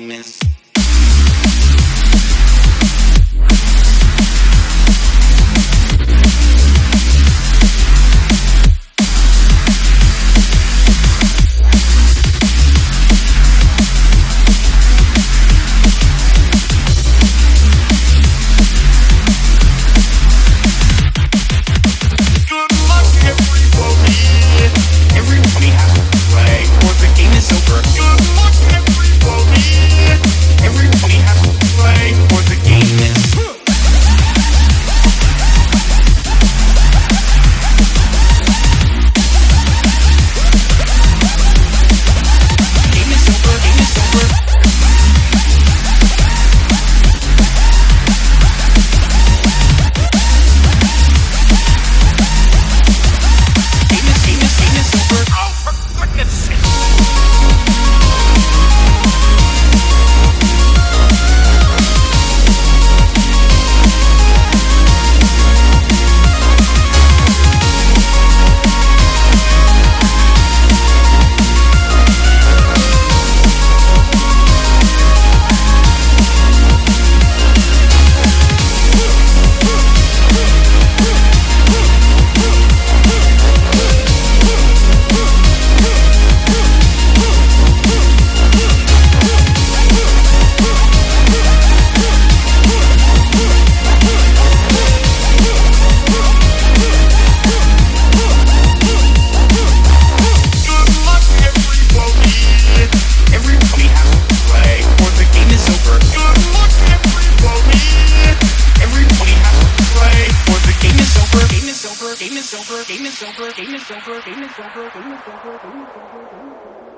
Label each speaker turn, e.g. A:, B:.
A: famous. Everybody has to play, or the game is over. Good luck, everybody. Everybody has to play, or the game is. Game is over. Game is over. Game is over. Oh, for goodness sake. Everybody has to play, or the game is over. Good luck, everybody. Everybody has to play, or the game is over. Game is over. Game is over. Game is over. Game is over. Game is over. Game is over. Game is over. Game is over. Game is over.